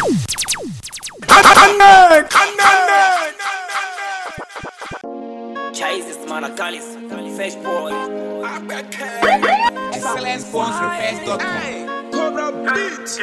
Jesus, man, I call it Fresh Boy. Excellent sponsor, Best.com. Cobra Beat.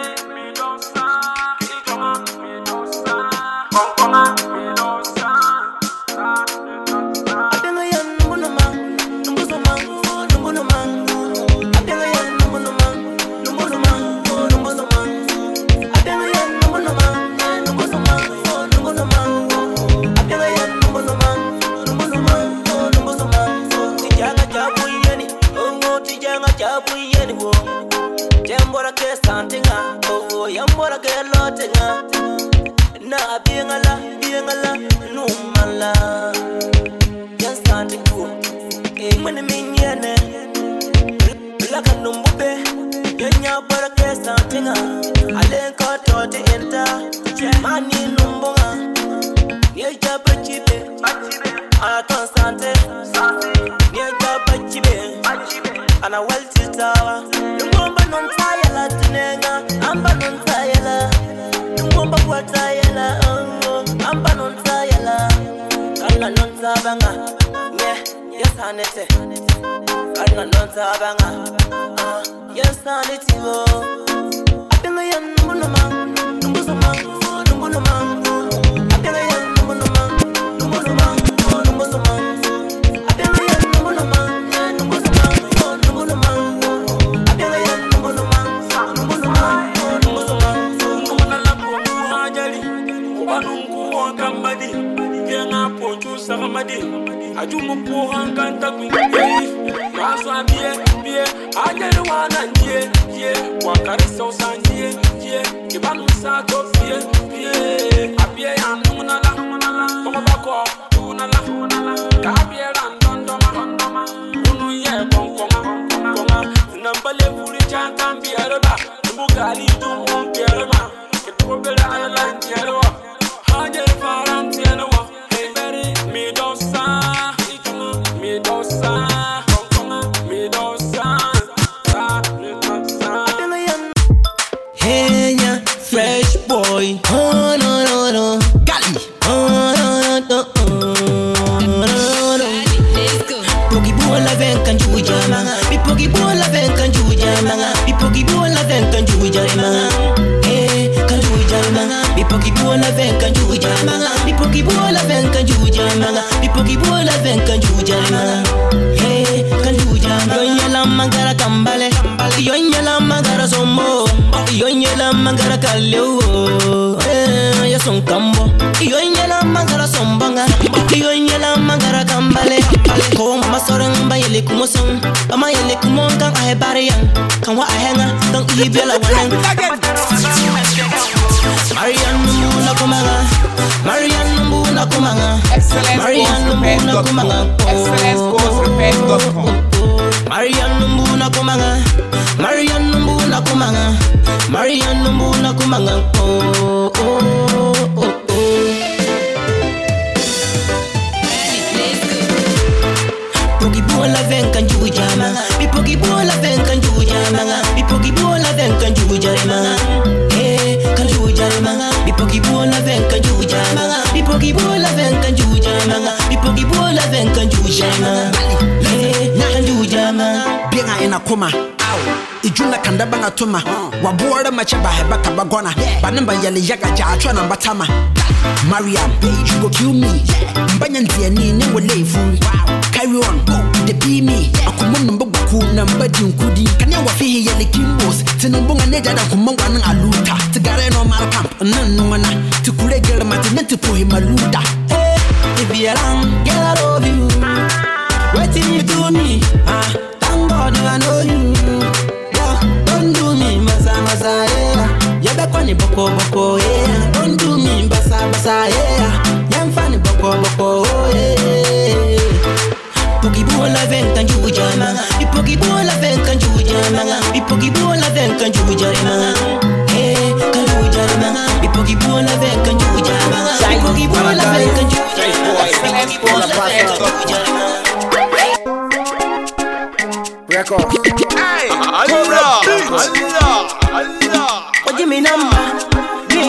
Wabuara machaba hebaka bagona Banamba yale yaga jachwa na mbatama Mariam, you go kill me Mbanya ntiani newe lefu Carry on, the be me Akumono mbaku na mbadi nkudi Kanya wafihi yale kimbos Tinumbunga neja na kumangwa na aluta Tigare no malkamp, nanu wana Tikure girl mati netipuhi maluda If you're wrong, girl I love you What did you do me? Thank God I know you Don't do me masa masa yeah. Yaba kwani boko boko yeah. Don't do me masa masa yeah. Yamfani boko boko yeah. Pogi bola venkan jujama. Ipogi bola venkan jujama. Ipogi bola venkan jujama. Hey, kan jujama. Ipogi bola venkan jujama. Ipogi bola venkan jujama. Ipogi bola venkan jujama. Record. Allah. Oh, give me number.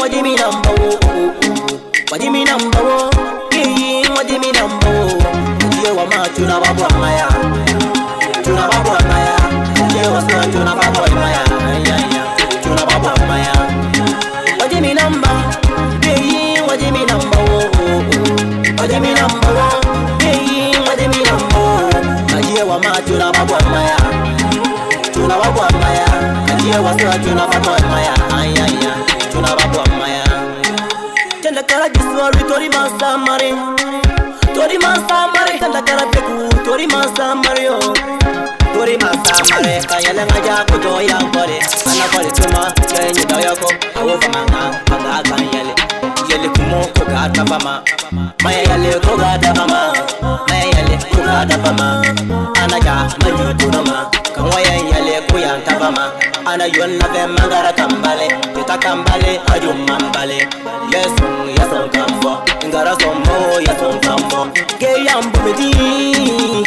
what do you mean number one? What do you mean number one? What do you mean number one? You want my tuna babu maya, tuna babu maya. You want my tuna babu maya, tuna babu maya. What do you mean number? What do you mean number one? What do you mean number one? What do you mean number one? You want my tuna babu maya, tuna babu maya. You want my tuna babu maya, tuna babu maya. Tell the cara this story, Tori Master Mari. Tori Master Mari, tell the cara peku. Tori Master Mario. Tori Master Mari, kayala ngaja kuto yang body. Ana body tuma, kaya ni dayako. Awo famanga, panga kanyele. Yele kumo koga tapama. Maya yele koga tapama. Maya yele koga tapama. Ana ja manyu tunama. Kamwaya yele kuya tapama. Ana yonna be mangara kambale. Kita kambale, ajum mambale. Yes, kambo. Ingara sombo, yes, kambo. Gay ambu medi.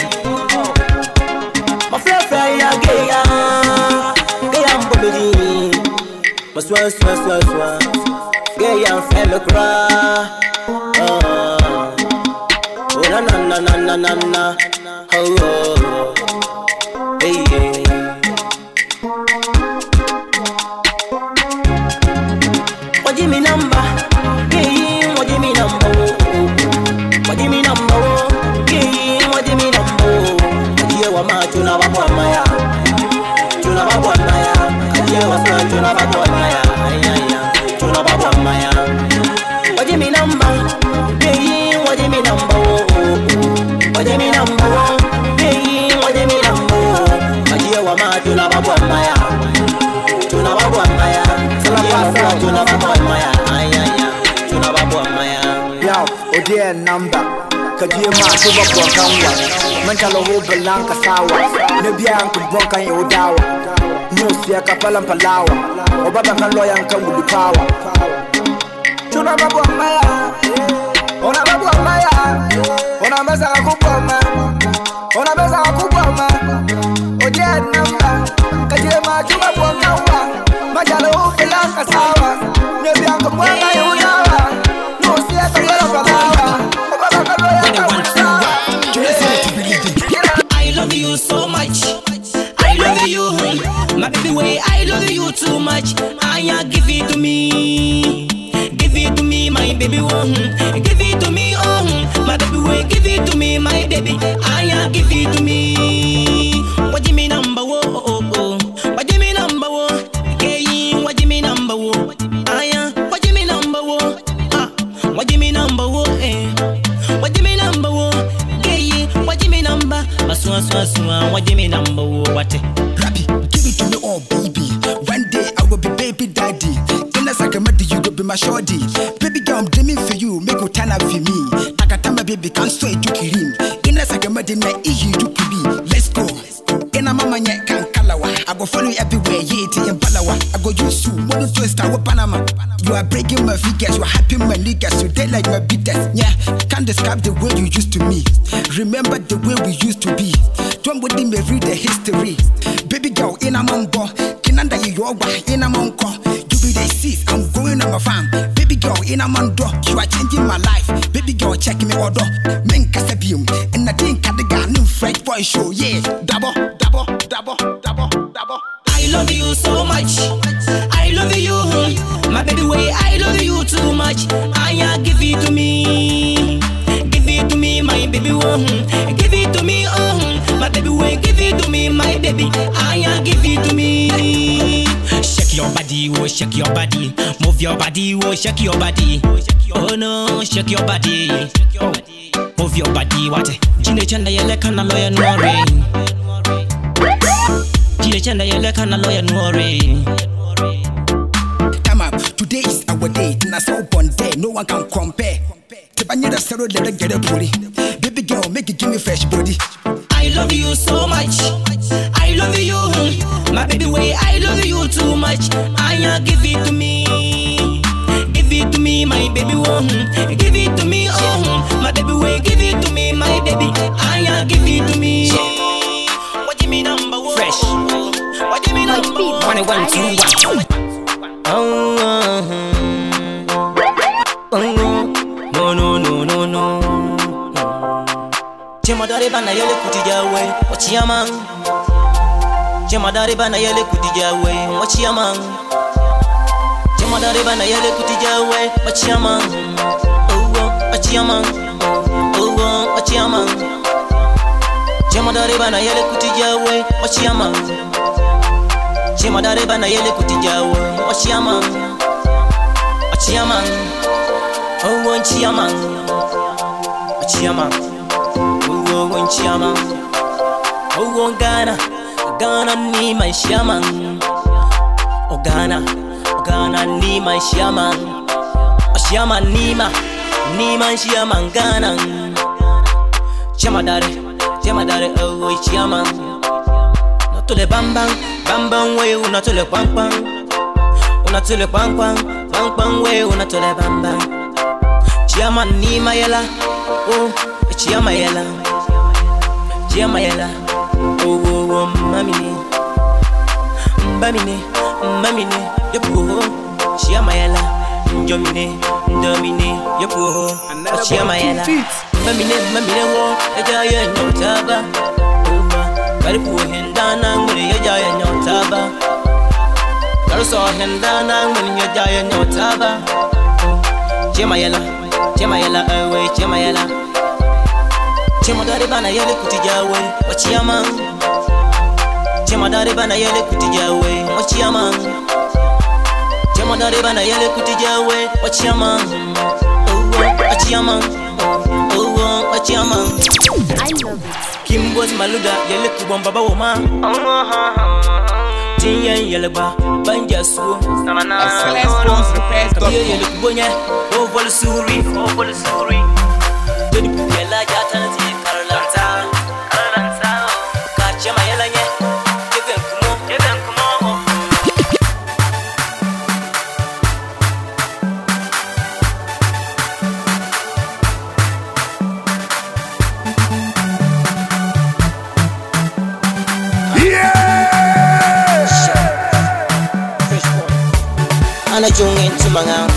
My friend, ya gay ambu medi. My swan. Gay am fella cry. Oh na. Oh. Hey. What do you mean number? What do you mean number? What do you mean number? What do you mean number? You want my tuna babu maya, tuna babu maya. You want my tuna babu maya, tuna babu maya. What do you mean number? What do you mean number? What do you mean number? What do you mean number? You want my tuna babu maya, tuna babu maya. Tuna babu maya, tuna babu maya. Yo, dear number. Kadia ma tuba kwa kangwa. Mentalo ho belang kasawa. Nebia ang kubonka yung udawa. News ya kapala mpalawa. Obaba kan loyang kan with the power. Tuna babu maya. Ona babu maya. Ona mesa kuboma. Ona mesa kuboma. Dear number. Kadia ma tuba kwa kangwa. Mentalo ho belang kasawa. Nebia ang kubonka yung udawa. News ya kapala mpalawa. I love you so much. I love you, my baby. Way I love you too much. I give it to me. Give it to me, my baby. Give it to me, my baby. Way give it to me, my baby. I give it to me. What do you mean number one? What do you mean number one? What do you mean number one? What do you mean number one? What do you mean number one? What do you mean number one? What do you mean number? What do you mean number one? What? Rabi, give it to me all, baby. One day I will be baby daddy. Then as I come at you, go be my shorty. Baby girl, I'm dreaming for you. Make you turn up for me. Takatama baby, can't sway to kirim. Then as I come at the easy to be. Let's go. And I'm mama can kalawa. I go follow you everywhere, yeti and palawa. I go use you, one to star with Panama. You are breaking my figures, you are happy my niggas. You dead like my beaters. Yeah, can't describe the way you used to me. Remember the way we used to be. Don't with me read the history. Baby girl in a mongo. Kinanda you yoga in a monko. You be the sis, I'm going on my farm. Baby girl in a mondo. You are changing my life. Baby girl check me order. Men casabium. And I think I got new French boy show. Yeah, double. I love you so much. I love you, my baby. Way I love you too much. I give it to me. Give it to me, my baby. Give it to me, my baby. Way give it to me, my baby. I give it to me. Shake your body, oh shake your body. Move your body, oh shake your body. Oh no, shake your body. Oh, move your body, what? Jine chanda yele kana loya nore. Jine chanda yele kana loya nore. Come up, today is our day. Na so born day, no one can compare. Tebanya da sero le get a body. Baby girl, make it give me fresh body. I love you so much. I love you, my baby. Way I love you too much. I give it to me. Give it to me, my baby. Give it to me, my baby. Way give it to me, my baby. I give it to me. What do you mean number one? Fresh. What do you mean number one? 1, 2, 1. Chemadare bana yele kutijawe Wachiyaman Chemadare bana yele kutijawe Wachiyaman Chemadare bana yele kutijawe Wachiyaman Wachiyaman Wachiyaman Chemadare bana yele kutijawe Wachiyaman Chemadare bana yele kutijawe Wachiyaman Wachiyaman Wachiyaman Wachiyaman Wachiyaman Ghana Ghana ni my shaman Ghana ni my shaman Shaman Nima shaman Ghana Chemadare oh shaman Not to the bam way not to the bang Una to the bang way una to the bam Shaman Nima yela oh Chiama yela oh mamine yepo Chiama yela domine yepo Chiama yela mamine wo ejaye nyotaba Karibu hendana nguri ejaye nyotaba Karuso hendana nguri ejaye nyotaba Chiama yela oh Chiama yela Chemadare bana yele kutijawe Wachiyaman Chemadare bana yele kutijawe Wachiyaman Chemadare bana yele kutijawe Wachiyaman Wachiyaman Wachiyaman I love it. Kimbos maluda yele kubomba bawoma Tiyen yele ba banja suo Kabiye yele kubonya Ovol suri Doni yela jata na tiye karalanta Kachema yela nye Yeven kumo Ana jung into manga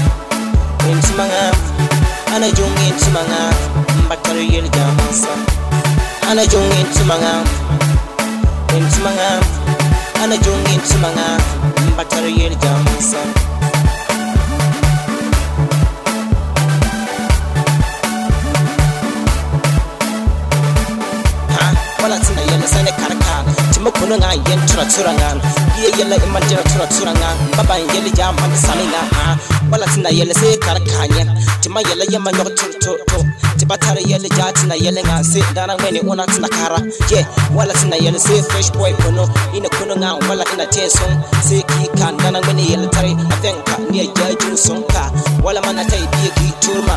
Ana jung into manga Bakari yel jamansa Ana jung into manga Ana jung into manga Bakari yel jamansa Wala tina yel sene karaka Timukuno nga yen tura nga Ye yela imajira tura nga Baba yel jaman salinga Wala tina yel se karaka nya Tima yela yema nyok to Tibatara yele jatina yele nga se Dana ngweni una tina kara Yeah, wala tina yele se fresh boy kono Ina kuno nga wala ina tesong Se kika dana ngweni yele tari Avenka niya jaju sonka Wala mana tai biye ki turma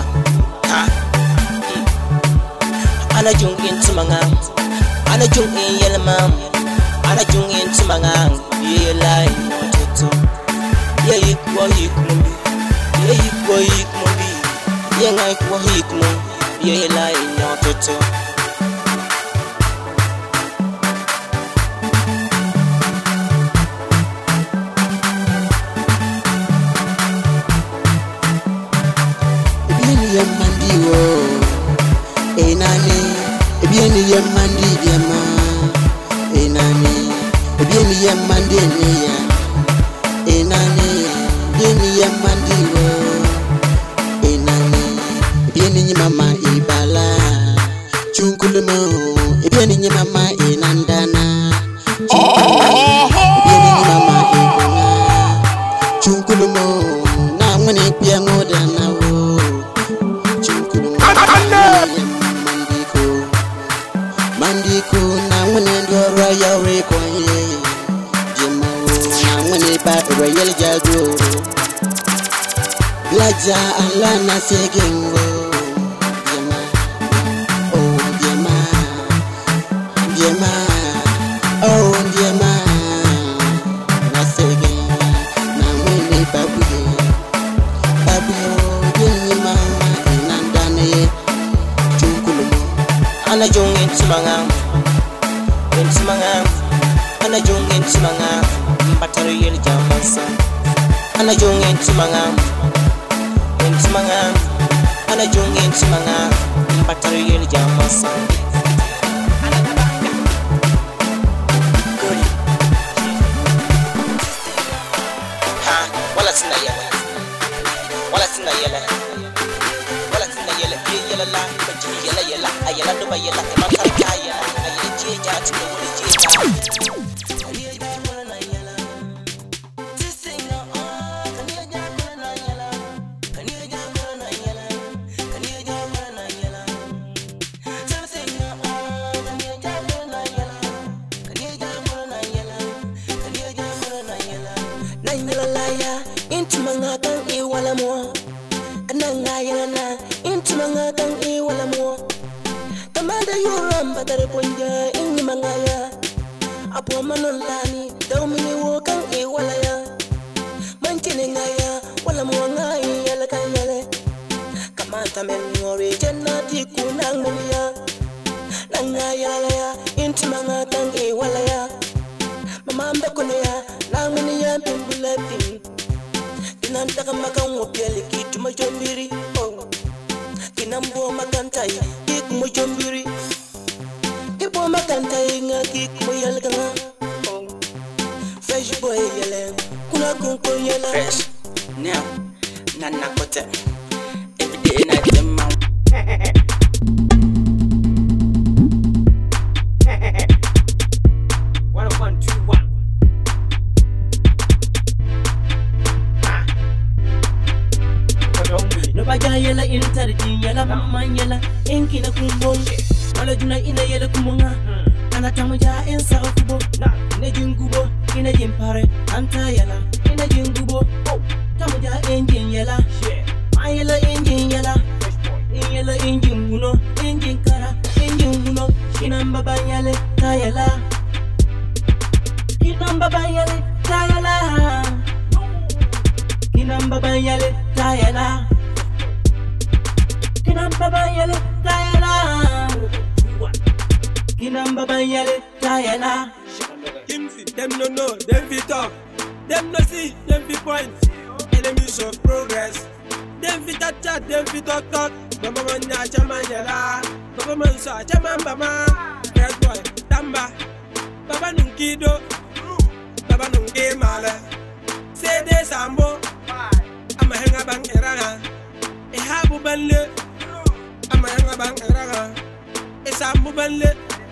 Ana jung into manga Ana jung in yele mam Ana jung into manga Ye lai toto Ye yikwa yikmumbi Ye yikwa yikmumbi Ye ngai kwa hikmu Ye lai toto Ebieni yamandi wo Enani Ebieni yamandi diama Enani Ebieni yamandi neya Enani Ebieni yamandi wo Enani Ebieni nyimama ibala Chunkulumo Ebieni nyimama inandana Ebieni nyimama ibala Chunkulumo Na mwene pia ngodana wo Chunkulumo Mandiko na mwene ndora ya rekwa ye Jema na mwene ba royal jago Blaja ala na segengo Jema oh Jema oh Jema na segengo na mwene babuye Yenye mama inandane Chunkulumo Ana jung into manga Ana jung into manga Batari yel jamansa Ana jung into manga Ana jung into manga Batari yel jamansa wala sina yele wala sina yele wala sina yele yele la ba ji yele yele ayela do ba yele ma ka ja yele ayele je ja ti do wole je ja Them no know, them fit talk. Them no see, them fit point. Enemies of progress. Them fit chat, them fit talk. Baba man ya chama yala. Baba man sa chama baba. Yes boy, tamba. Baba nunkido. Baba nunge mala. Say de sambo. Ama henga bang eranga. E habu banle. Ama henga bang eranga. E sambu banle.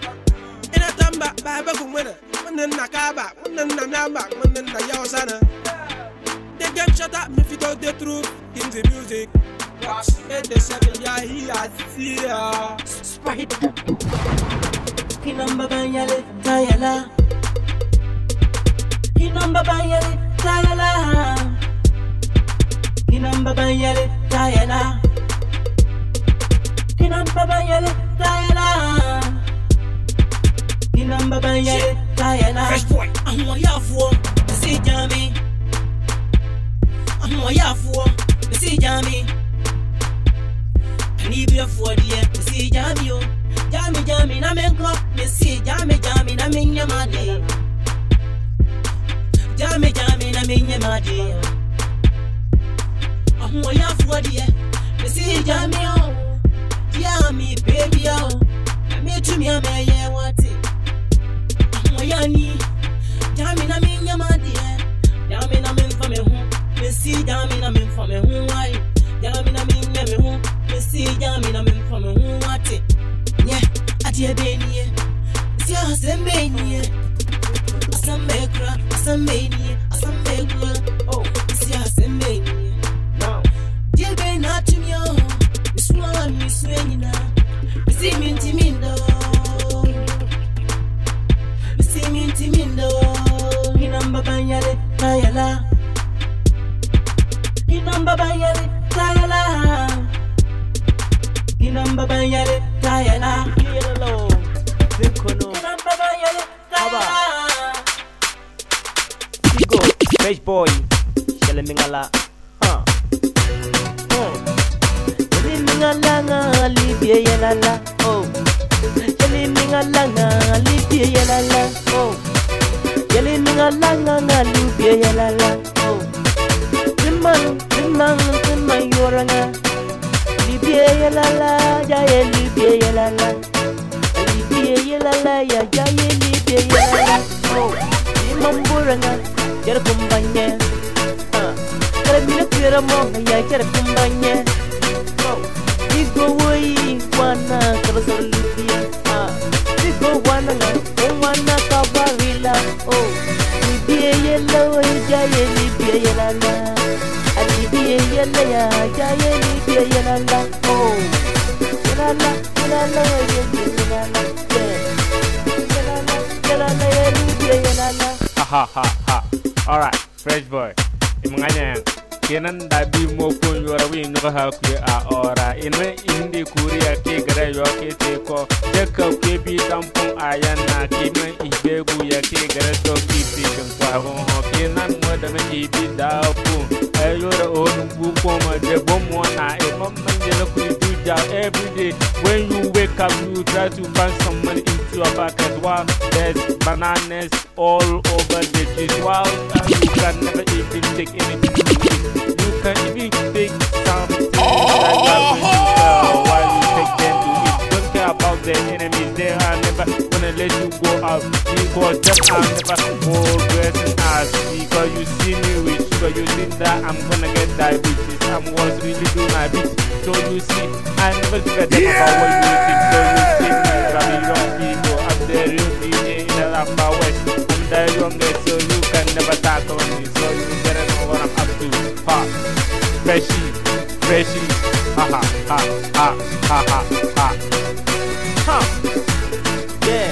Ina tamba baba kumwena. Manen nakaba, manen namaba, manen na yaosana. They get shut up, me fit out the truth in the music. And the 7 ya he has here. Spider. Kinamba bayale tayala. Kinamba bayale tayala. Kinamba bayale tayala. Kinamba bayale tayala. Kinamba bayale tayala. Fresh boy, I'm a yafu. See Jamie. I'm a yafu. See Jamie. Can you be a 40 year? See Jamie. Jamie, na menko. Me see Jamie, na minya madi. Jamie, na minya madi. I'm a yafu dear. Me see Jamie. Jamie, baby, oh. Me to me, I'm a yeah, what it. Yani, Jamie na minya madie. Jamie na minfa me hu. Me see Jamie na minfa me hu why. Jamie na minya me hu. Me see Jamie na minfa me hu wate. Nye, adie benie. See asembe nie. Asembe kra, asembe nie, asembe kra. Oh, see asembe nie. Now, die be na tumyo. Miswa miswenyina. See minti mindo. Timindo, kinamba bayale tayala. Kinamba bayale tayala. Kinamba bayale tayala. Kielo, zinkono. Kinamba bayale tayala. Sigo, fresh boy, shele mingala. Shele mingala nga libye yalala. Oh. Yeli mingalanga libye yalala oh Yeli mingalanga libye yalala oh Timman yoranga libye yalala ya libye yalala libye yalala ya libye yalala oh Timman buranga jar kumbanya Jeramo ya jerkumbanya. Igo woi wana kalsar Libya. Igo wana kabarila. Oh, Libya yellow jaye Libya yelala. Libya yellow ya jaye Libya yelala. Oh, yelala yelala yelala. Yelala Libya yelala. Ha ha ha. All right, fresh boy. Imanganya kenan da bi mo ko yora wi no ha ku a ora inme indi kuriya ke gara yo ke te ko de ka ke bi tampon ayana ke me ibegu ya ke gara to ki ti kan kwa ho kenan mo da me bi da pu e yora on bu ko ma de bom na e mom man je no ku do ja every day when you wake up you try to find some money into your pocket while there's bananas all over the street while you can never even take anything to eat. You can even take something like that while you take them to eat. Don't care about their enemies, they are never gonna let you go out because them are never progressing us. Because you see me with sugar, you think that I'm gonna get diabetes. I'm was really doing my bit. So you see, I never forget them about what you think. So you see me from the young people, I'm the real DJ in the Lamba West. I'm the youngest, so you can never tackle me. So you better know what I'm up to. Ha, freshy, ha ha ha ha ha ha ha. Ha. Yeah.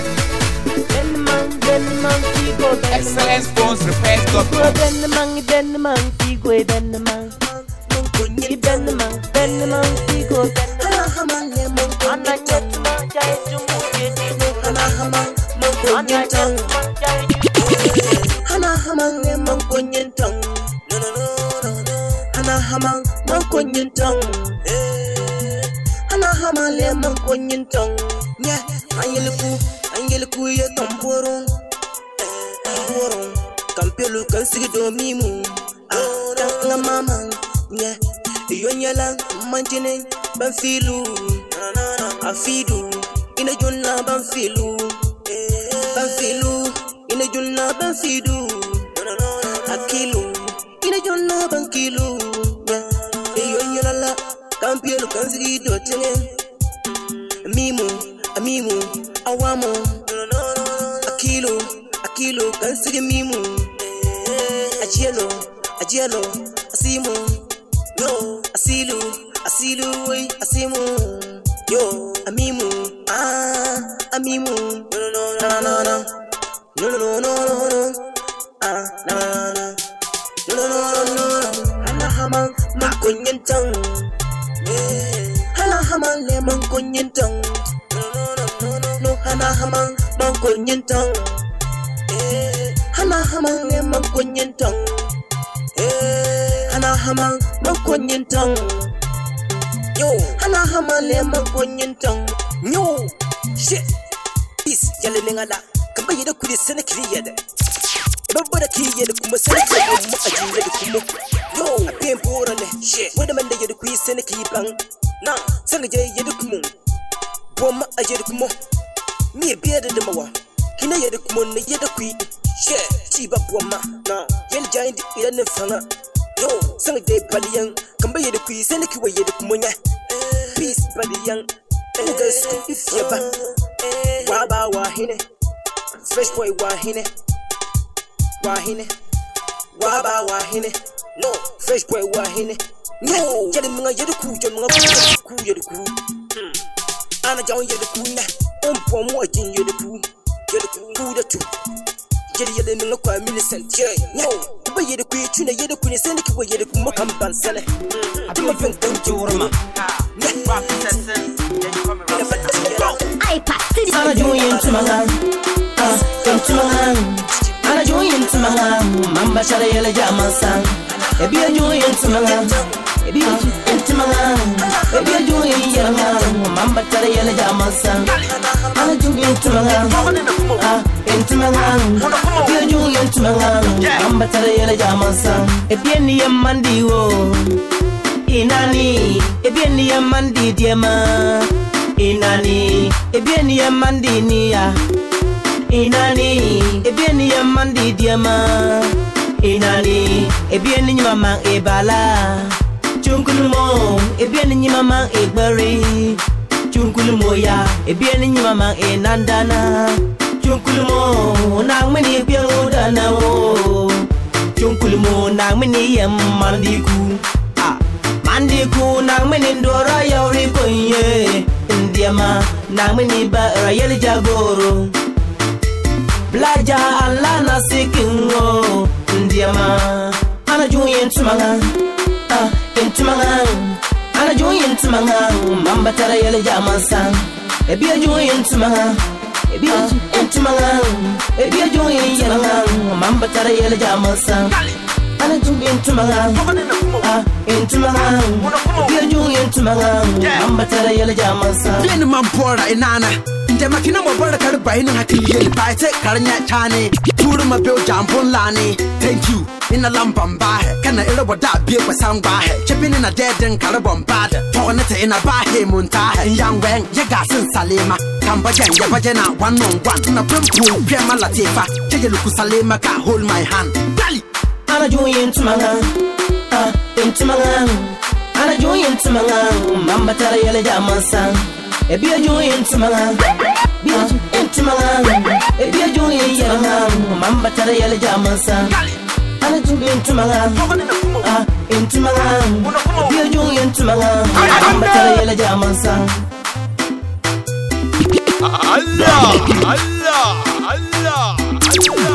Then figo. Excellence Phones Repairs.com. Then figo. Then figo. Ana nyatma jai jumu yedi. Hana hamang ne mang konyen tong. No. Hana hamang mang konyen tong. Hana hamang le mang konyen tong. Nya angeliku ye tamborong. Tamborong. Kampelu kan sigido mimu. Tanga mama. Nya yonyala manjine ban filu. Afidu ina junna ban filu. Ina junna ban fidu. Akilu ina junna ban kilu. Yonyala kampelu kan sigido tenge. Mimu awamo. Akilu kan sigi mimu. Ajielo asimu. Yo asilu wey asimu. Yo amimu amimu. No. Hana hamang mang konyen tong. Hana hamang le mang konyen tong. No hana hamang mang konyen tong. Hana hamang le mang konyen tong. Hana hamang mang konyen tong. Yo hana hamang le mang konyen tong. Yo shit. This yale ningala kamba yeda kuri sana kiriyada. Babba kiyada kuma sana kiriyada mu ajira da kuma. Yo abin bora ne shit. Wanda man da yeda kuri sana kiban. Na sana je yeda kuma. Bomma ajira kuma. Mi biya da mawa. Kina yeda kuma ne yeda kuri. Shit. Ci ba bomma. Na yel jayin da idan ne fanga. Yo sana je baliyan kamba yeda kuri sana kiwa yeda kuma nya. Peace baliyan. Uga sku ifyaba. Waba wahine. Fresh boy wahine. Waba wahine. No, fresh boy wahine. No, yada mga yada ku jan mga ku yada ku. Ana jawn yada ku na. Pom mo ajin yada ku da tu. Yada mga kwa millicent. No, ba yada ku tuna yada ku ne sai ki wa yada ku makamban sale. Aduma fin kun jurma. Ana joyin tumangan. Ana joyin tumangan. Mamba shara yala jamansan. Ebi joyin tumangan. Ebi joyin yamangan. Mamba shara yala jamansan. Ana joyin tumangan. Ebi joyin tumangan. Mamba shara yala jamansan. Ebi ni yamandi wo. Inani ebi ni yamandi diema. Inani ebieni ya mandi niya. Inani ebieni ya mandi diama. inani ebien ni mama ebala chunkulumo ebien ni mama egbari chunkulumo ya ebien ni mama enandana chunkulumo na mini biango dana wo chunkulumo na mini yem mandiku mandiku na mini ndora yori konye ndiama na mini ba rayel jagoro blaja alla na sikingo ndiama ana juyen tumanga intumanga ana juyen tumanga mamba tara yele jamansa ebia juyen tumanga ebia intumanga ebia juyen yelanga mamba tara yele jamansa ana juyen tumanga intumanga ebia juyen tumanga mamba tara yele jamansa Bini mampora inana Ndema kina mwabara kariba ina hakili yeli baite karanya chane Turu mabeo jambon lani Thank you Ina lambambahe Kana ila wada biye kwa sangbahe Chepini na deden karibambade Togonete ina bahe muntahe Yang weng yega sin salima Kamba jen yaba jena one on one Na pimpu piyama latifa Chege luku salima ka hold my hand Dali Ana juyen tumanga intumanga ana juyen tumanga mamba tara yele jamansa ebia juyen tumanga bia intumanga ebia juyen yelanga mamba tara yele jamansa ana juyen tumanga intumanga ebia juyen tumanga mamba tara yele jamansa Allah Allah Allah Allah